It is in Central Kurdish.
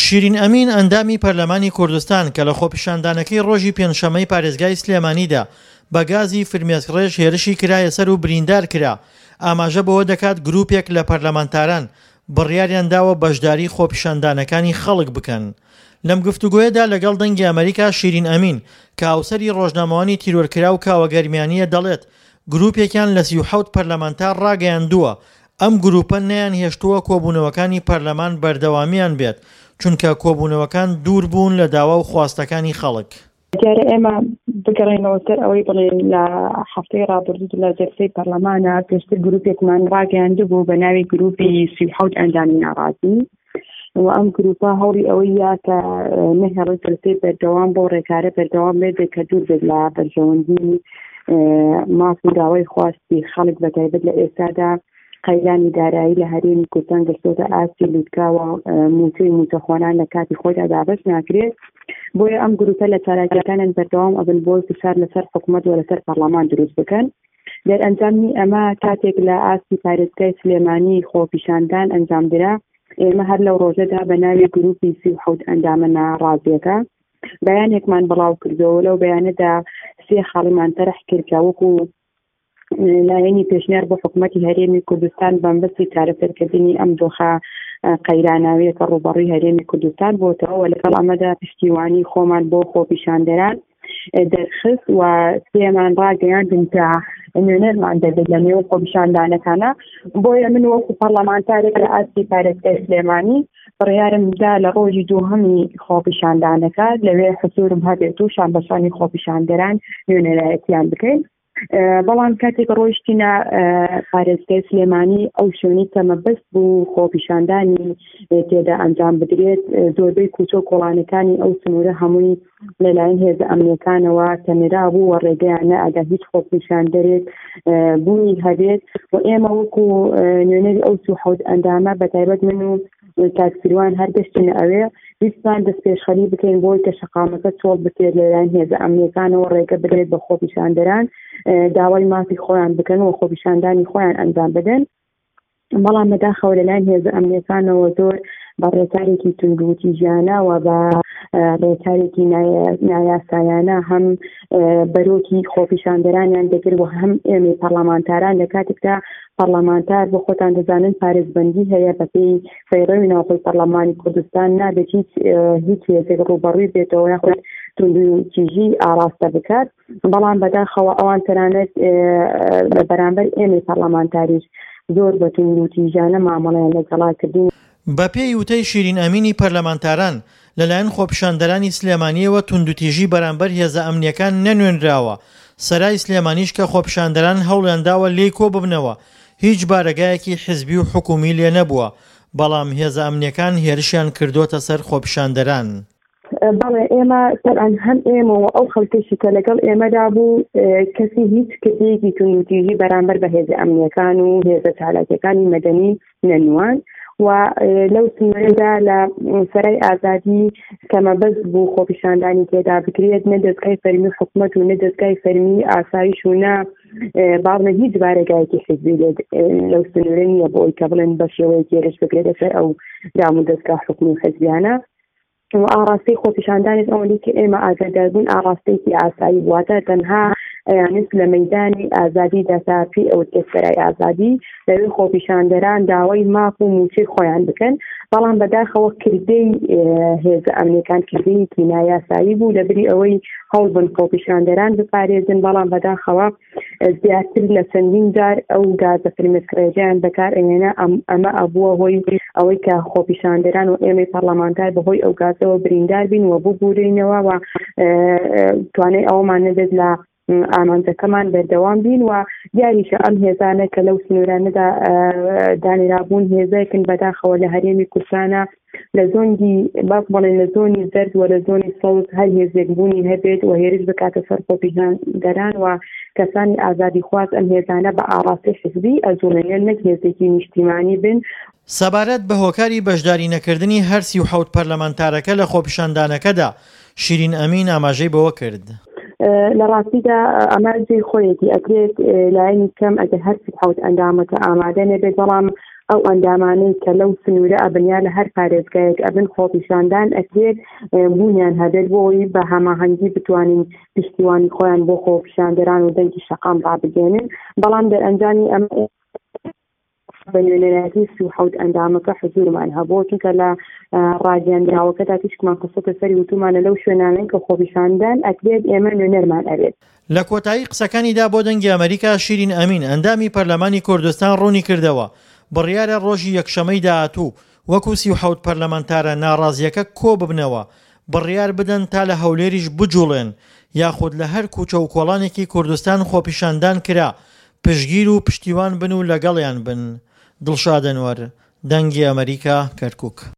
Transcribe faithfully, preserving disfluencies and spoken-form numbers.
شیرین ئەمین ئەندامی پەرلەمانی کوردستان کە لە خۆپیشاندانەکەی ڕۆژی پێنجشەممەی پارێزگای سلێمانیدا بە گازی فرمێسکڕێژ هێرشی کرایە سەر و بریندار کرا، ئاماژە بەوە دەکات گروپێک لە پەرلەمانتاران بڕیاریان داوە بەشداری خۆپیشاندانەکانی خەڵک بکەن. لەم گفتوگۆیەدا لەگەڵ دەنگی ئەمریکا شیرین ئەمین کە هاوسەری ڕۆژنامەوانی تیرۆرکرا و کاوەگەرمیانیە دەڵێت گروپێکیان لە سی و حەوت پەرلەمانتار ڕاگەیاندووە ئەم گروپە نەیان هێشتووە کۆبوونەوەکانی پەرلەمان بەردەوامیان بێت چونکە کۆبوونەوەکان دوور بوون لە داوا و خواستەکانی خەڵک. دیارە ئێمە بگەڕێنەوە سەر ئەوەی بڵێن لە هەفتەی ڕابردوو لە جەلسەی پەرلەمانە پێشتر گروپێکمان ڕاگەیاندوو بوو بە ناوی گروپی سی و حەوت ئەندامی ناڕازی و ئەم گروپە هەوڵی ئەوەیە کە نەهێڵی جەلسەی بەردەوام بۆ ڕێکارە بەردەوام بێت کە دوور بێت لە بەرژەوەندی ماف و داوای خواستی خەڵک بەتایبەت لە ئێستادا قەیرانی دارایی لە هەرێمی کوردستان گەشتۆتە ئاستی لووتکاوە موچەی موچەخۆنان لە کاتی خۆیدا دابەش ناکرێت. بۆیە ئەم گروپە لە چالاکیەکانیان بەردەوام ئەبن بۆی فشار لەسەر حکوومەت و لەسەر پەرلەمان دروست بکەن. دەرئەنجامی ئەمە کاتێک لە ئاستی پارێزگای سلێمانی خۆپیشاندان ئەنجامدرا، ئێمە هەر لەو ڕۆژەدا بە ناوی گروپی سی و حەوت ئەندامە ناڕازیەکە بەیانێکمان بڵاو کردەوە. لەو بەیانەدا سێ خاڵیمان تەرح کرد کە وەکو لایەنی پێشنیار بۆ حکوومەتی هەرێمی کوردستان بەمبەستی چارەسەرکردنی ئەم دۆخە قەیراناویە کە ڕووبەڕووی هەرێمی کوردستان بۆتەوە لەگەڵ ئەمەدا پشتیوانی خۆمان بۆ خۆپیشاندەران دەرخست و سێمان ڕاگەیاندن کە نوێنەرمان دەبێت لە نێو خۆپیشاندانەکانە. بۆیە من وەکو پەرلەمانتارێک لە ئاستی پارێزگای سلێمانی بڕیارمدا لە ڕۆژی دووهەمی خۆپیشاندانەکە لەوێ حسوورم هەبێت و شانبەشانی خۆپیشاندەران نوێنەرایەتیان بکەین. بەڵام کاتێک ڕۆیشتینە پارێزگای سلێمانی ئەو شوێنی کە مەبەست بوو خۆپیشاندانی تێدا ئەنجام بدرێت زۆربەی کوچە و کۆڵانەکانی ئەو سنوورە هەمووی لەلایەن هێزە ئەمنیەکانەوە کەمێرا بوو و ڕێگەیانە ئەگە هیچ خۆپیشاندەرێک بوونی هەبێت و ئێمە وەکو نوێنەری ئەو سی و حەوت ئەندامە بەتایبەت من و کاکسیروان هەر گەشتینە ئەوێ ویستمان دەست پێشخەری بکەین بۆی کە شەقامەکە چۆڵ بکرێت لەلایەن هێزە ئەمنیەکانەوە ڕێگە بدرێت بە خۆپیشاندەران داوای مافی خۆیان بکەن و خۆپیشاندانی خۆیان ئەنجام بدەن. بەڵام بەداخەوە لەلایەن هێزە ئەمنیەکانەوە زۆر بە ڕێکارێکی توندروتیژیانە و بە ڕێکارێکی نایاسایانە هەم بەرۆکی خۆپیشاندەرانیان دەگرت و هەم ئێمە پەرلەمانتاران لە کاتێکدا پەرلەمانتار بۆ خۆتان دەزانن پارێزبەندی هەیە بەپێی فەیڕەوی ناوخۆی پەرلەمانی کوردستان نابێت هیچ هیچ هێزێک ڕووبەڕووی بێتەوە یاخود توندروتیژی ئاراستە بکات. بەڵام بەداخەوە ئەوان تەنانەت لە بەرامبەر ئێمە پەرلەمانتاریش زۆر بە توندروتیژانە مامەڵەیان لەگەڵاکردین. بە پێی وتەی شیرین ئەمینی پەرلەمانتاران لەلایەن خۆپیشاندەرانی سلێمانیەوە توندروتیژی بەرامبەر هێزە ئەمنیەکان نەنوێنراوە. سەرای سلێمانیش کە خۆپیشاندەران هەوڵیان داوە لێی کۆ ببنەوە هیچ بارەگایەکی حیزبی و حکومی لێ نەبووە، بەڵام هێزە ئەمنیەکان هێرشیان کردوتە سەر خۆپیشاندەران. بەڵێ ئێمە تەنان هەم ئێمەوە ئەو خەڵکەشی کە لەگەڵ ئێمەدا بوو کەسی هیچ کردەیەکی توندروتیژی بەرامبەر بە هێزە ئەمنیەکان و هێزە چالاکیەکانی مەدەنی نەنوان و لەو سنوورەدا لە سەرای ئازادی کە مەبەست بوو خۆپیشاندانی تێدا بکرێت نە دەستگای فەرمی حکوومەت و نە دەستگای فەرمی ئاسایش و نە باڵنە هیچ بارێگایەکی حیزبی لەو سنوورە نییە بۆ ئەوی کە بڵێن بە شێوەیەکی هێرش بکرێت لەسەر ئەو دام و دەستگا حکومی حیزبیانە. و ئاڕاستی خۆپیشاندانی ئەوەی کە ئێمە ئاگاداربوون ئاڕاستەیەکی ئاسایی بواتە تەنها ئەیانست لە مەیدانی ئازادی دەسافی ئەو کەسەرای ئازادی لەوێ خۆپیشاندەران داوای ماف و موچەی خۆیان بکەن. بەڵام بەداخەوە کردەی هێزە ئەمنیەکان کردەیەکی نایاسایی بوو لەبری ئەوەی هەوڵ بن خۆپیشاندەران بپارێزن. بەڵام بەداخەوە زیاتر لە چەندین جار ئەو گازە فرمێسکڕێژیان بەکار ئەهێنا ئەمە ئەبووە هۆی ئەوەی کە خۆپیشاندەران و ئێمەی پەرلەمانتار بەهۆی ئەو گازەوە بریندار بین و ببوورینەوە و توانای ئەومان نەبێت لە ئامانجەکەمان بەردەوام بین. و دیاریشە ئەم هێزانە کە لەو سنوورانەدا دانرابوون هێزایکن بەداخەوە لە هەرێمی کوردستانە لە زۆنگی باس بڵێن لە زۆنی زەرد و لە زۆنی سەوز هەر هێزێک بوونی هەبێت و هێرش بکاتە سەر خۆپیشاندەران و کەسانی ئازادی خواست ئەم هێزانە بە ئاڕاستی حیزبی ئەزوڵێنێن نەک هێزێکی نیشتیمانی بن. سەبارەت بە هۆکاری بەشداری نەکردنی هەر سی و حەوت پەرلەمانتارەکە لە خۆپیشاندانەکەدا شیرین ئەمین ئاماژەی بەوە کرد. لە ڕاستیدا ئەماژەی خۆیەتی ئەکرێت لایەنی کەم ئەگەر هەر سی و حەوت ئەندامەکە ئامادە نەبێت، بەڵام ئەو ئەندامانەی کە لەو سنوورە ئەبنیا لە هەر پارێزگایەک ئەبن خۆپیشاندان ئەکرێت بوونیان هەبێت بۆی بە هەماهەنگی بتوانین پشتیوانی خۆیان بۆ خۆپیشاندەران و دەنگی شەقام ڕابگەێنن بەڵام دەرئەنجامی ئەمە بە نوێنەرانی سی و حەوت ئەندامەکە حزورمان هەبوو چونکە لە ڕاگەیاندراوەکەدا تیشکمان قسەکە سەری وتومانە لەو شوێنانەی کە خۆپیشاندان ئەکرێت ئێمە نوێنەرمان ئەوێت. لە کۆتایی قسەکانیدا بۆ دەنگی ئەمریکا شیرین ئەمین ئەندامی پەرلەمانی کوردستان ڕوونی کردەوە بڕیارە ڕۆژی یەکشەمەی داهاتوو وەکو سی و حەوت پەرلەمانتارە ناڕازیەکە کۆ ببنەوە بڕیار بدەن تا لە هەولێریش بجوڵێن یاخود لە هەر کوچە و کۆڵانێکی کوردستان خۆپیشاندان کرا پشگیر و پشتیوان بن و لەگەڵیان بن. دڵشاد ئەنوەر، دەنگی ئەمریکا، کەرکووک.